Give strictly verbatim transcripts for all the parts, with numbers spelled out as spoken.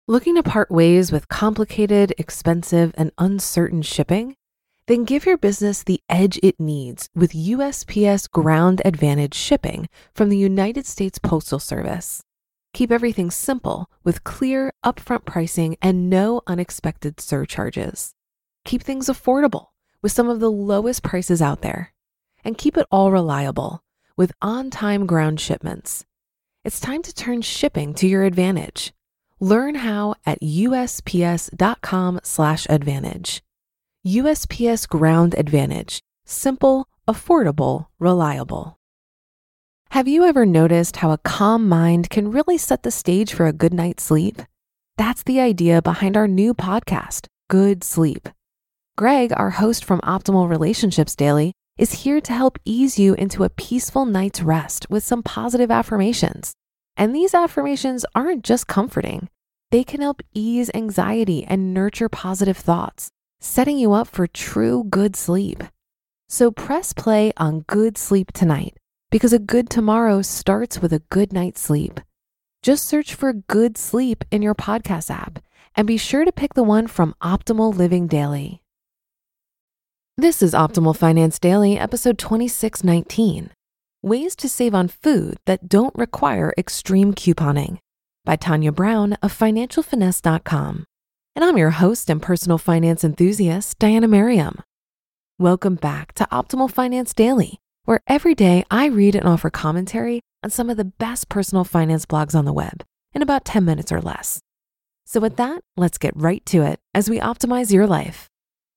Looking to part ways with complicated, expensive, and uncertain shipping? Then give your business the edge it needs with U S P S Ground Advantage shipping from the United States Postal Service. Keep everything simple with clear, upfront pricing and no unexpected surcharges. Keep things affordable with some of the lowest prices out there. And keep it all reliable with on-time ground shipments. It's time to turn shipping to your advantage. Learn how at usps.com slash advantage. U S P S Ground Advantage. Simple, affordable, reliable. Have you ever noticed how a calm mind can really set the stage for a good night's sleep? That's the idea behind our new podcast, Good Sleep. Greg, our host from Optimal Relationships Daily, is here to help ease you into a peaceful night's rest with some positive affirmations. And these affirmations aren't just comforting. They can help ease anxiety and nurture positive thoughts, setting you up for true good sleep. So press play on Good Sleep tonight, because a good tomorrow starts with a good night's sleep. Just search for Good Sleep in your podcast app and be sure to pick the one from Optimal Living Daily. This is Optimal Finance Daily, episode twenty-six nineteen. Ways to save on food that don't require extreme couponing, by Tanya Brown of financial finesse dot com. And I'm your host and personal finance enthusiast, Diana Merriam. Welcome back to Optimal Finance Daily, where every day I read and offer commentary on some of the best personal finance blogs on the web in about ten minutes or less. So with that, let's get right to it as we optimize your life.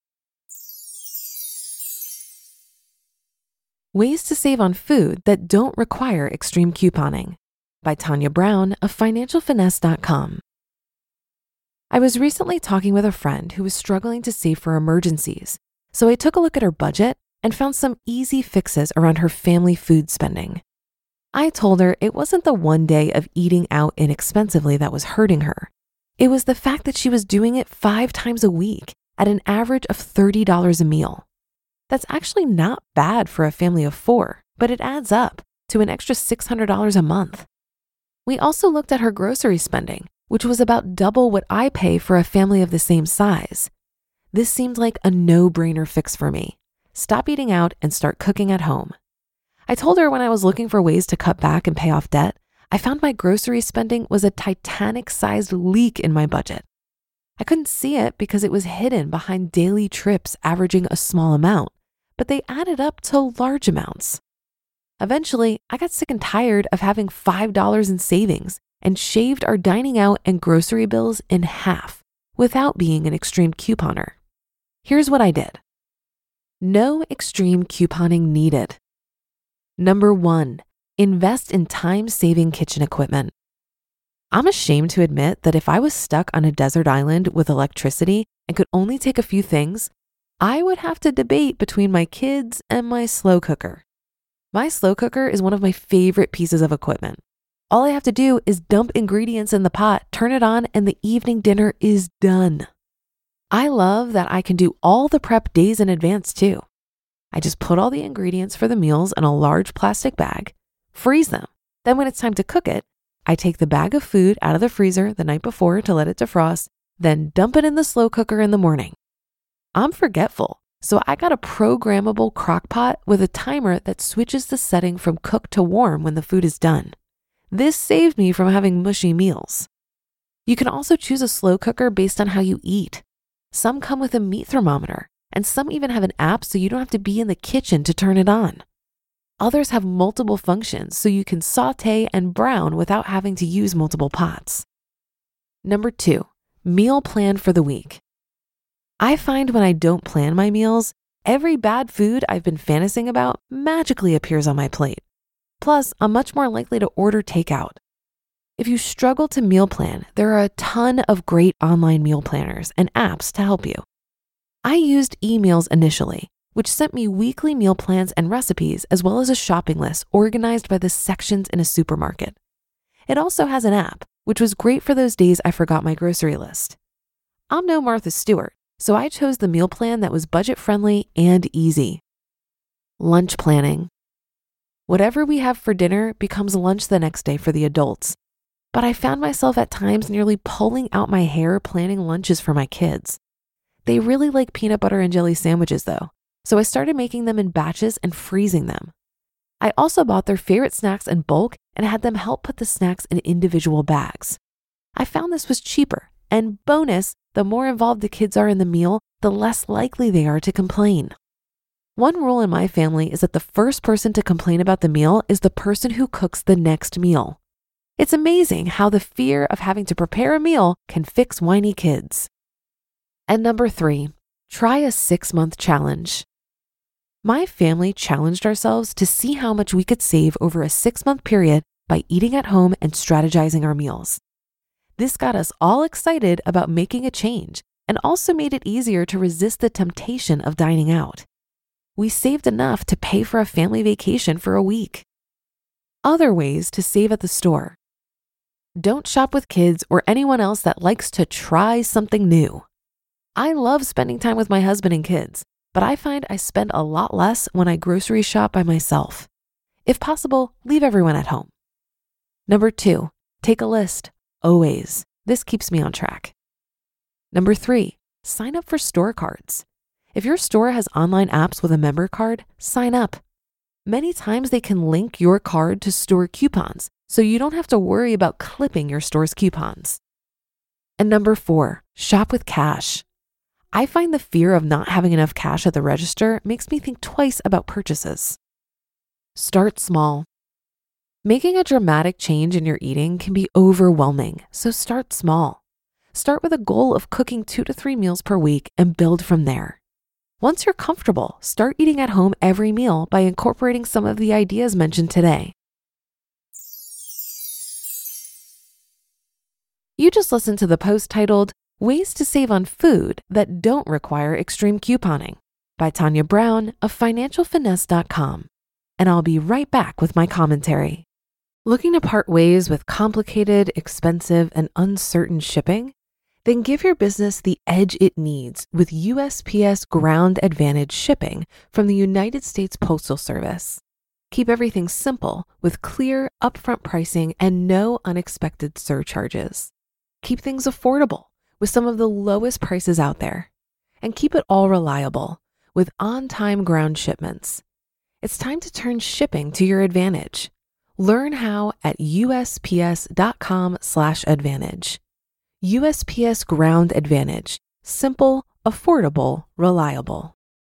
Ways to save on food that don't require extreme couponing, by Tanya Brown of financial finesse dot com. I was recently talking with a friend who was struggling to save for emergencies, so I took a look at her budget and found some easy fixes around her family food spending. I told her it wasn't the one day of eating out inexpensively that was hurting her. It was the fact that she was doing it five times a week at an average of thirty dollars a meal. That's actually not bad for a family of four, but it adds up to an extra six hundred dollars a month. We also looked at her grocery spending, which was about double what I pay for a family of the same size. This seemed like a no-brainer fix for me. Stop eating out and start cooking at home. I told her when I was looking for ways to cut back and pay off debt, I found my grocery spending was a Titanic-sized leak in my budget. I couldn't see it because it was hidden behind daily trips averaging a small amount, but they added up to large amounts. Eventually, I got sick and tired of having five dollars in savings and shaved our dining out and grocery bills in half without being an extreme couponer. Here's what I did. No extreme couponing needed. Number one, invest in time-saving kitchen equipment. I'm ashamed to admit that if I was stuck on a desert island with electricity and could only take a few things, I would have to debate between my kids and my slow cooker. My slow cooker is one of my favorite pieces of equipment. All I have to do is dump ingredients in the pot, turn it on, and the evening dinner is done. I love that I can do all the prep days in advance too. I just put all the ingredients for the meals in a large plastic bag, freeze them. Then when it's time to cook it, I take the bag of food out of the freezer the night before to let it defrost, then dump it in the slow cooker in the morning. I'm forgetful, so I got a programmable crock pot with a timer that switches the setting from cooked to warm when the food is done. This saved me from having mushy meals. You can also choose a slow cooker based on how you eat. Some come with a meat thermometer, and some even have an app so you don't have to be in the kitchen to turn it on. Others have multiple functions so you can saute and brown without having to use multiple pots. Number two, meal plan for the week. I find when I don't plan my meals, every bad food I've been fantasizing about magically appears on my plate. Plus, I'm much more likely to order takeout. If you struggle to meal plan, there are a ton of great online meal planners and apps to help you. I used eMeals initially, which sent me weekly meal plans and recipes as well as a shopping list organized by the sections in a supermarket. It also has an app, which was great for those days I forgot my grocery list. I'm no Martha Stewart, so I chose the meal plan that was budget-friendly and easy. Lunch planning. Whatever we have for dinner becomes lunch the next day for the adults. but I found myself at times nearly pulling out my hair planning lunches for my kids. They really like peanut butter and jelly sandwiches though, so I started making them in batches and freezing them. I also bought their favorite snacks in bulk and had them help put the snacks in individual bags. I found this was cheaper, and bonus, the more involved the kids are in the meal, the less likely they are to complain. One rule in my family is that the first person to complain about the meal is the person who cooks the next meal. It's amazing how the fear of having to prepare a meal can fix whiny kids. And number three, try a six-month challenge. My family challenged ourselves to see how much we could save over a six-month period by eating at home and strategizing our meals. This got us all excited about making a change and also made it easier to resist the temptation of dining out. We saved enough to pay for a family vacation for a week. Other ways to save at the store. Don't shop with kids or anyone else that likes to try something new. I love spending time with my husband and kids, but I find I spend a lot less when I grocery shop by myself. If possible, leave everyone at home. Number two, take a list. Always. This keeps me on track. Number three, sign up for store cards. If your store has online apps with a member card, sign up. Many times they can link your card to store coupons, so you don't have to worry about clipping your store's coupons. And number four, shop with cash. I find the fear of not having enough cash at the register makes me think twice about purchases. Start small. Making a dramatic change in your eating can be overwhelming, so start small. Start with a goal of cooking two to three meals per week and build from there. Once you're comfortable, start eating at home every meal by incorporating some of the ideas mentioned today. You just listened to the post titled, Ways to Save on Food That Don't Require Extreme Couponing by Tanya Brown of financial finesse dot com. And I'll be right back with my commentary. Looking to part ways with complicated, expensive, and uncertain shipping? Then give your business the edge it needs with U S P S Ground Advantage shipping from the United States Postal Service. Keep everything simple with clear, upfront pricing and no unexpected surcharges. Keep things affordable with some of the lowest prices out there. And keep it all reliable with on-time ground shipments. It's time to turn shipping to your advantage. Learn how at U S P S dot com slash advantage. U S P S Ground Advantage. Simple, affordable, reliable.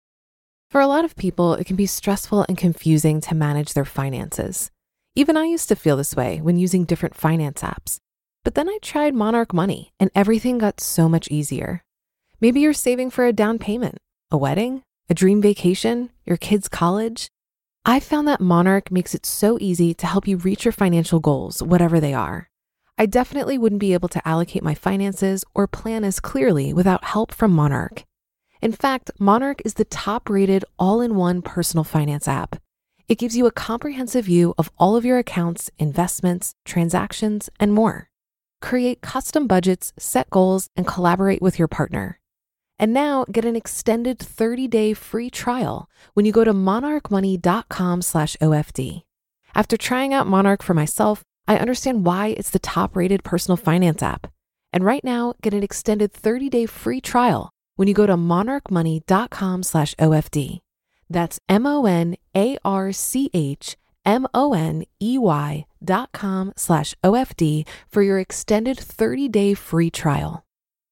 For a lot of people, it can be stressful and confusing to manage their finances. Even I used to feel this way when using different finance apps. But then I tried Monarch Money and everything got so much easier. Maybe you're saving for a down payment, a wedding, a dream vacation, your kids' college. I found that Monarch makes it so easy to help you reach your financial goals, whatever they are. I definitely wouldn't be able to allocate my finances or plan as clearly without help from Monarch. In fact, Monarch is the top-rated all-in-one personal finance app. It gives you a comprehensive view of all of your accounts, investments, transactions, and more. Create custom budgets, set goals, and collaborate with your partner. And now get an extended thirty-day free trial when you go to monarch money dot com slash O F D. After trying out Monarch for myself, I understand why it's the top-rated personal finance app. And right now, get an extended thirty-day free trial when you go to monarch money dot com slash O F D. That's M O N A R C H M O N E Y dot com slash O F D for your extended thirty-day free trial.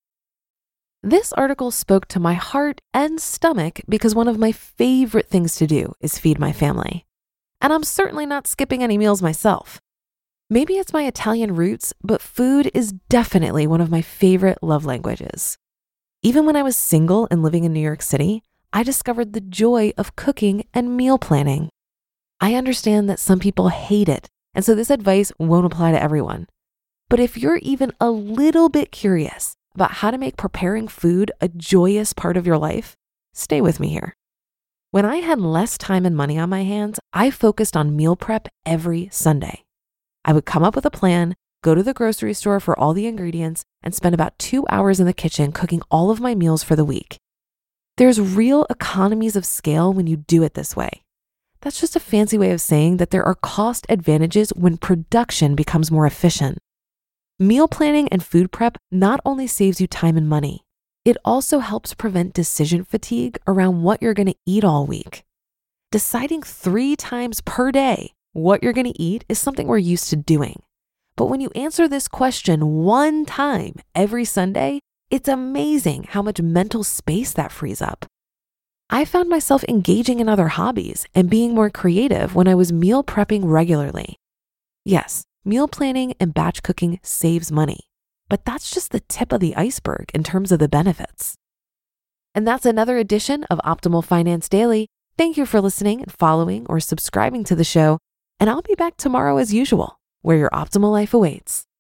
This article spoke to my heart and stomach because one of my favorite things to do is feed my family. And I'm certainly not skipping any meals myself. Maybe it's my Italian roots, but food is definitely one of my favorite love languages. Even when I was single and living in New York City, I discovered the joy of cooking and meal planning. I understand that some people hate it, and so this advice won't apply to everyone. But if you're even a little bit curious about how to make preparing food a joyous part of your life, stay with me here. When I had less time and money on my hands, I focused on meal prep every Sunday. I would come up with a plan, go to the grocery store for all the ingredients, and spend about two hours in the kitchen cooking all of my meals for the week. There's real economies of scale when you do it this way. That's just a fancy way of saying that there are cost advantages when production becomes more efficient. Meal planning and food prep not only saves you time and money, it also helps prevent decision fatigue around what you're going to eat all week. Deciding three times per day what you're going to eat is something we're used to doing. But when you answer this question one time every Sunday, it's amazing how much mental space that frees up. I found myself engaging in other hobbies and being more creative when I was meal prepping regularly. Yes, meal planning and batch cooking saves money, but that's just the tip of the iceberg in terms of the benefits. And that's another edition of Optimal Finance Daily. Thank you for listening and following or subscribing to the show, and I'll be back tomorrow as usual, where your optimal life awaits.